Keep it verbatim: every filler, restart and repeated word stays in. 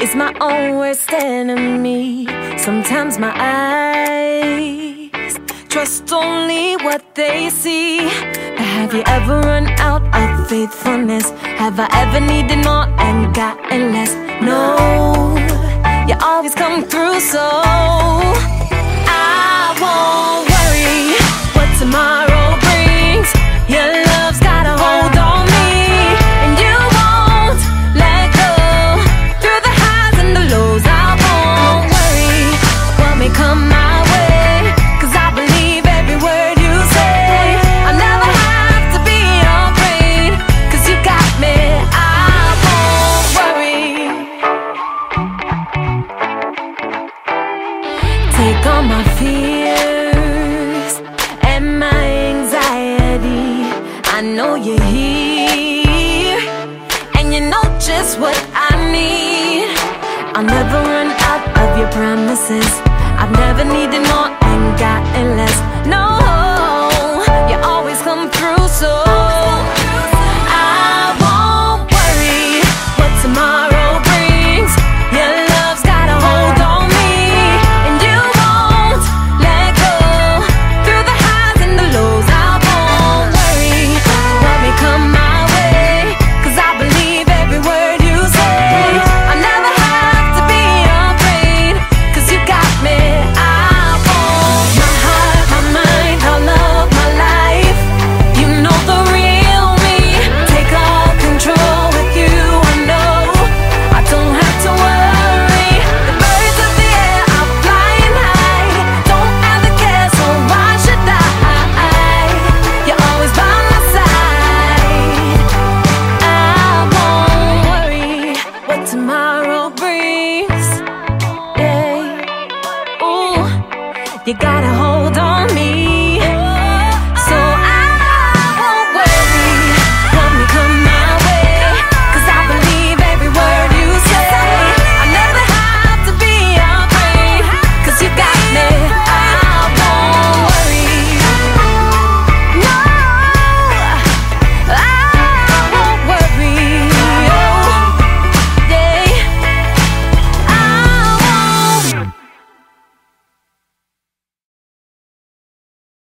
is my own worst enemy. Sometimes my eyes trust only what they see. But have you ever run out of faithfulness? Have I ever needed more and gotten less? No, you always come through, so I won't worry what tomorrow brings. Your love's got a hold on me, and you won't let go. Through the highs and the lows, I won't worry what may come my way, 'cause I believe every word you say. I'll never have to be afraid, 'cause you got me. I won't worry. Take all my fears and my anxiety. I know you're here, and you know just what I need. I'll never run out of your promises. I've never needed more and gotten less. No, you always come through, so